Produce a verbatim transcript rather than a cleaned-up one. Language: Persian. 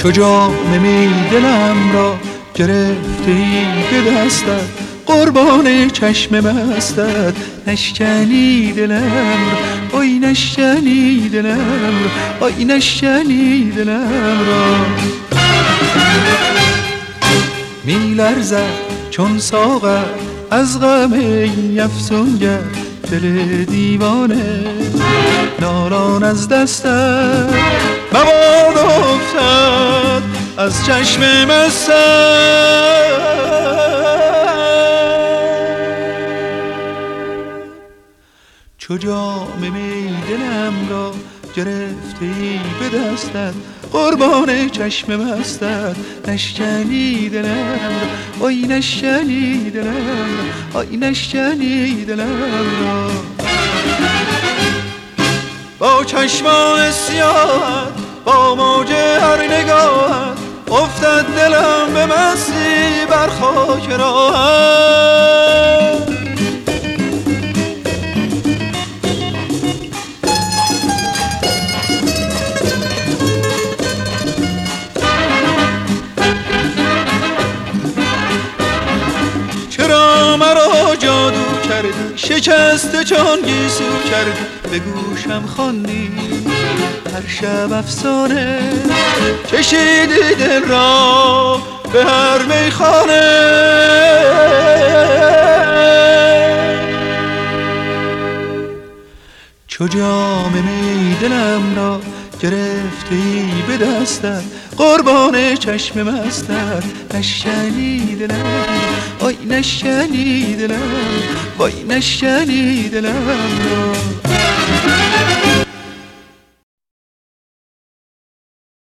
چو جام می دلم را گرفتی به دستت، قربان چشم مستت. نشکنی دلم را، آی نشکنی دلم را، آی نشکنی دلم را. می لرزد چون ساغر از غم این افسونگر، دل دیوانه نالان از دستت. مباد افتد از چشم مستت، چو جام می دلم را گرفتی به دستت، قربان چشم مستت. نشکنی دلم را، آی نشکنی دلم را، آی نشکنی دلم را. با چشمان سیاهت، با موج هر نگاهت، افتد دلم به مستی بر خاک راهت. چرا مرا جادو کردی، شکسته چون گیسو کردی، به گوشم خواندی هر شب افسانه، کشیدی دل را به هر میخانه. چو جام می دلم را گرفتی به دستت، قربان چشم مستت. نشکنی دلم، آی نشکنی دلم، وای نشکنی دلم را.